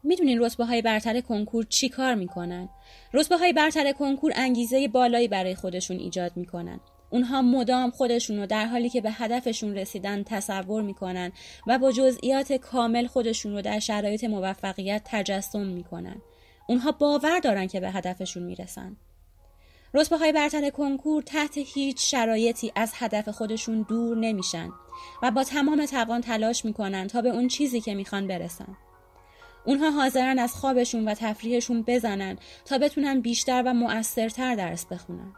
میدونین رتبه‌های برتر کنکور چی کار میکنن؟ رتبه‌های برتر کنکور انگیزه بالایی برای خودشون ایجاد میکنن. اونها مدام خودشون رو در حالی که به هدفشون رسیدن تصور میکنن و با جزئیات کامل خودشون رو در شرایط موفقیت تجسم میکنن. اونها باور دارن که به هدفشون میرسن. رتبه‌های برتر کنکور تحت هیچ شرایطی از هدف خودشون دور نمیشن و با تمام توان تلاش میکنن تا به اون چیزی که میخوان برسن. اونها حاضرن از خوابشون و تفریحشون بزنن تا بتونن بیشتر و مؤثرتر درس بخونن.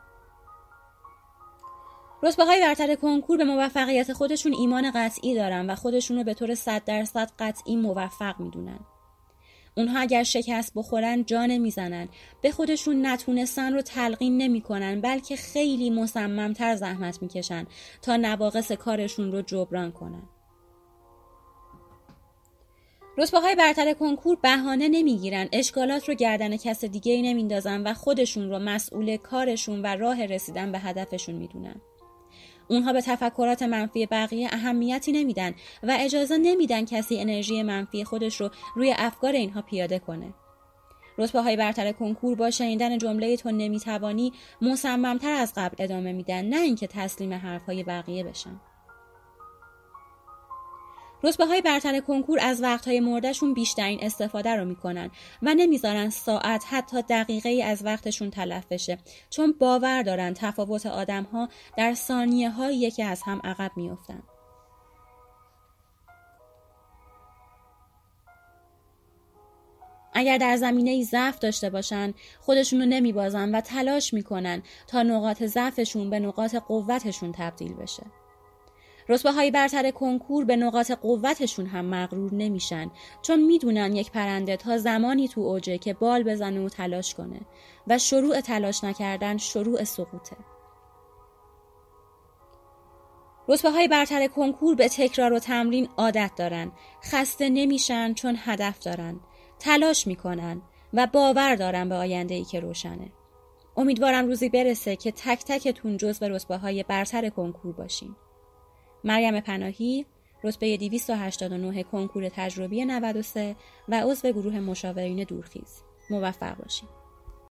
رتبه‌های برتر کنکور به موفقیت خودشون ایمان قطعی دارن و خودشون رو به طور 100% قطعی موفق میدونن. اونها اگر شکست بخورن جا نمیزنن، به خودشون نتونستن رو تلقین نمیکنن، بلکه خیلی مصممتر زحمت میکشن تا نواقص کارشون رو جبران کنن. رتبه‌های برتر کنکور بهانه نمیگیرن، اشکالات رو گردن کس دیگه‌ای نمیندازن و خودشون رو مسئول کارشون و راه رسیدن به هدفشون میدونن. اونها به تفکرات منفی بقیه اهمیتی نمیدن و اجازه نمیدن کسی انرژی منفی خودش رو روی افکار اینها پیاده کنه. رتبه‌های برتر کنکور با شنیدن جمله تو نمیتوانی مصممتر از قبل ادامه میدن، نه اینکه تسلیم حرفهای بقیه بشن. رتبه‌های برتر کنکور از وقت‌های مرده‌شون بیشترین استفاده رو میکنن و نمیذارن ساعت حتی دقیقه‌ای از وقتشون تلف بشه، چون باور دارن تفاوت آدم‌ها در ثانیه‌هایی که از هم عقب میافتن. اگر در زمینه‌ای ضعف داشته باشن، خودشون رو نمیبازن و تلاش میکنن تا نقاط ضعفشون به نقاط قوتشون تبدیل بشه. رتبه‌های برتر کنکور به نقاط قوتشون هم مغرور نمیشن، چون میدونن یک پرنده تا زمانی تو اوجه که بال بزنه و تلاش کنه و شروع تلاش نکردن شروع سقوطه. رتبه‌های برتر کنکور به تکرار و تمرین عادت دارن، خسته نمیشن چون هدف دارن، تلاش میکنن و باور دارن به آینده‌ای که روشنه. امیدوارم روزی برسه که تک تکتون جزو رتبه‌های برتر کنکور باشین. مریم پناهی، رتبه 289 کنکور تجربی 93 و عضو گروه مشاورین دورخیز. موفق باشید.